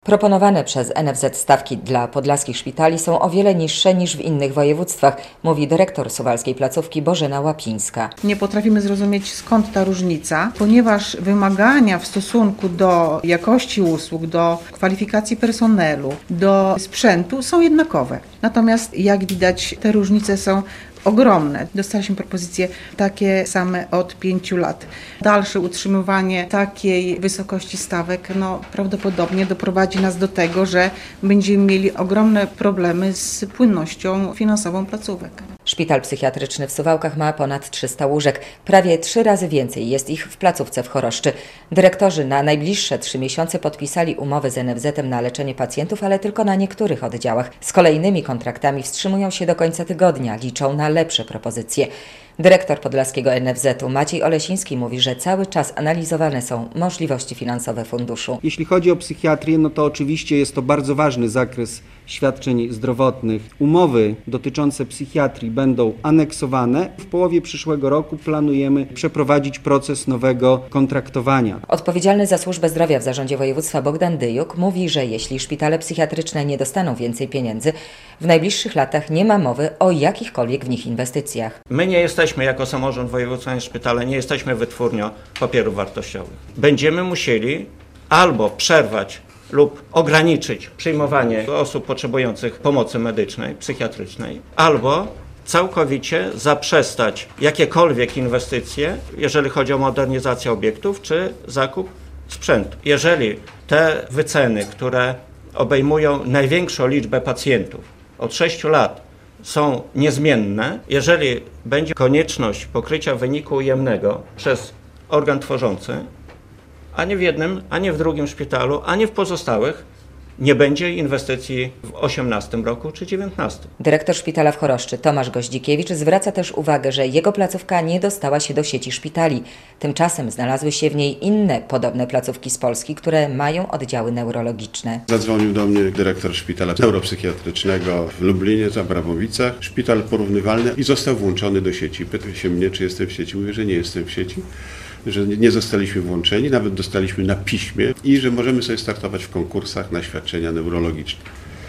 Proponowane przez NFZ stawki dla podlaskich szpitali są o wiele niższe niż w innych województwach, mówi dyrektor suwalskiej placówki Bożena Łapińska. Nie potrafimy zrozumieć, skąd ta różnica, ponieważ wymagania w stosunku do jakości usług, do kwalifikacji personelu, do sprzętu są jednakowe. Natomiast jak widać, te różnice są ogromne. Dostaliśmy propozycje takie same od 5 lat. Dalsze utrzymywanie takiej wysokości stawek prawdopodobnie doprowadzi nas do tego, że będziemy mieli ogromne problemy z płynnością finansową placówek. Szpital psychiatryczny w Suwałkach ma ponad 300 łóżek. Prawie 3 razy więcej jest ich w placówce w Choroszczy. Dyrektorzy na najbliższe 3 miesiące podpisali umowy z NFZ-em na leczenie pacjentów, ale tylko na niektórych oddziałach. Z kolejnymi kontraktami wstrzymują się do końca tygodnia, liczą na lepsze propozycje. Dyrektor podlaskiego NFZ-u Maciej Olesiński mówi, że cały czas analizowane są możliwości finansowe funduszu. Jeśli chodzi o psychiatrię, to oczywiście jest to bardzo ważny zakres świadczeń zdrowotnych. Umowy dotyczące psychiatrii będą aneksowane. W połowie przyszłego roku planujemy przeprowadzić proces nowego kontraktowania. Odpowiedzialny za służbę zdrowia w zarządzie województwa Bogdan Dyjuk mówi, że jeśli szpitale psychiatryczne nie dostaną więcej pieniędzy, w najbliższych latach nie ma mowy o jakichkolwiek w nich inwestycjach. My nie jesteśmy jako samorząd województwa, szpitale, nie jesteśmy wytwórnią papierów wartościowych. Będziemy musieli albo przerwać lub ograniczyć przyjmowanie osób potrzebujących pomocy medycznej, psychiatrycznej, albo całkowicie zaprzestać jakiekolwiek inwestycje, jeżeli chodzi o modernizację obiektów czy zakup sprzętu. Jeżeli te wyceny, które obejmują największą liczbę pacjentów od 6 lat, są niezmienne, jeżeli będzie konieczność pokrycia wyniku ujemnego przez organ tworzący, ani w jednym, ani w drugim szpitalu, ani w pozostałych nie będzie inwestycji w 2018 roku czy 2019. Dyrektor szpitala w Choroszczy Tomasz Goździkiewicz zwraca też uwagę, że jego placówka nie dostała się do sieci szpitali. Tymczasem znalazły się w niej inne podobne placówki z Polski, które mają oddziały neurologiczne. Zadzwonił do mnie dyrektor szpitala neuropsychiatrycznego w Lublinie, w Abramowicach. Szpital porównywalny i został włączony do sieci. Pytał się mnie, czy jestem w sieci. Mówię, że nie jestem w sieci, że nie zostaliśmy włączeni, nawet dostaliśmy na piśmie i że możemy sobie startować w konkursach na świadczenia neurologiczne.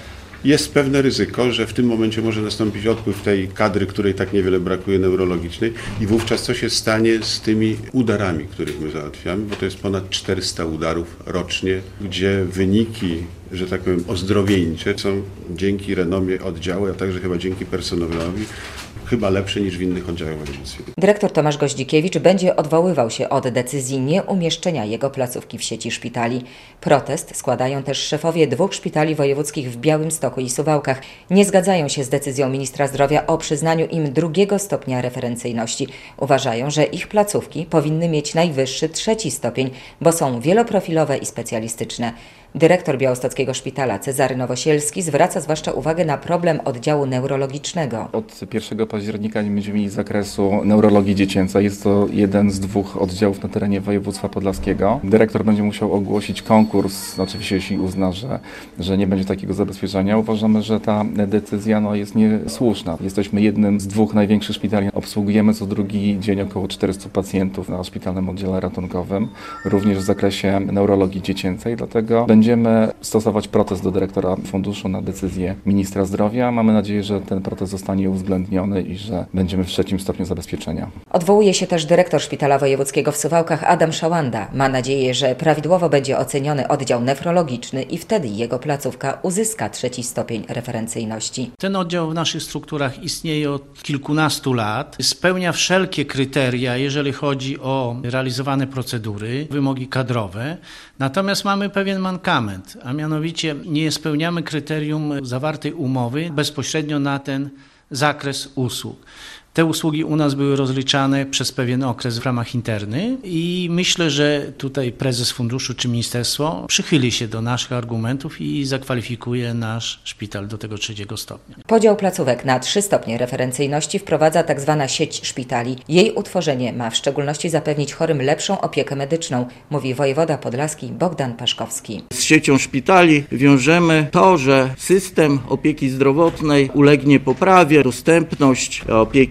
Jest pewne ryzyko, że w tym momencie może nastąpić odpływ tej kadry, której tak niewiele brakuje neurologicznej i wówczas co się stanie z tymi udarami, których my załatwiamy, bo to jest ponad 400 udarów rocznie, gdzie wyniki, że tak powiem, ozdrowieńcze są dzięki renomie oddziału, a także chyba dzięki personelowi chyba lepsze niż w innych oddziałach województwa. Dyrektor Tomasz Goździkiewicz będzie odwoływał się od decyzji nieumieszczenia jego placówki w sieci szpitali. Protest składają też szefowie 2 szpitali wojewódzkich w Białymstoku i Suwałkach. Nie zgadzają się z decyzją ministra zdrowia o przyznaniu im 2. stopnia referencyjności. Uważają, że ich placówki powinny mieć najwyższy 3. stopień, bo są wieloprofilowe i specjalistyczne. Dyrektor białostockiego szpitala Cezary Nowosielski zwraca zwłaszcza uwagę na problem oddziału neurologicznego. Od 1 października nie będziemy mieli zakresu neurologii dziecięcej. Jest to jeden z 2 oddziałów na terenie województwa podlaskiego. Dyrektor będzie musiał ogłosić konkurs, oczywiście jeśli uzna, że nie będzie takiego zabezpieczenia. Uważamy, że ta decyzja jest niesłuszna. Jesteśmy jednym z 2 największych szpitali. Obsługujemy co drugi dzień około 400 pacjentów na szpitalnym oddziale ratunkowym, również w zakresie neurologii dziecięcej, dlatego będziemy stosować protest do dyrektora funduszu na decyzję ministra zdrowia. Mamy nadzieję, że ten protest zostanie uwzględniony i że będziemy w 3. stopniu zabezpieczenia. Odwołuje się też dyrektor Szpitala Wojewódzkiego w Suwałkach Adam Szałanda. Ma nadzieję, że prawidłowo będzie oceniony oddział nefrologiczny i wtedy jego placówka uzyska 3. stopień referencyjności. Ten oddział w naszych strukturach istnieje od kilkunastu lat. Spełnia wszelkie kryteria, jeżeli chodzi o realizowane procedury, wymogi kadrowe. Natomiast mamy pewien mankament, a mianowicie nie spełniamy kryterium zawartej umowy bezpośrednio na ten zakres usług. Te usługi u nas były rozliczane przez pewien okres w ramach interny i myślę, że tutaj prezes funduszu czy ministerstwo przychyli się do naszych argumentów i zakwalifikuje nasz szpital do tego 3. stopnia. Podział placówek na 3 stopnie referencyjności wprowadza tzw. sieć szpitali. Jej utworzenie ma w szczególności zapewnić chorym lepszą opiekę medyczną, mówi wojewoda podlaski Bogdan Paszkowski. Z siecią szpitali wiążemy to, że system opieki zdrowotnej ulegnie poprawie, dostępność opieki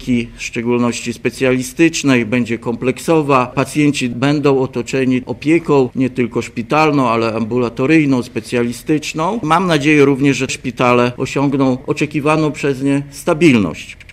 opieki, w szczególności specjalistycznej, będzie kompleksowa. Pacjenci będą otoczeni opieką nie tylko szpitalną, ale ambulatoryjną, specjalistyczną. Mam nadzieję również, że szpitale osiągną oczekiwaną przez nie stabilność.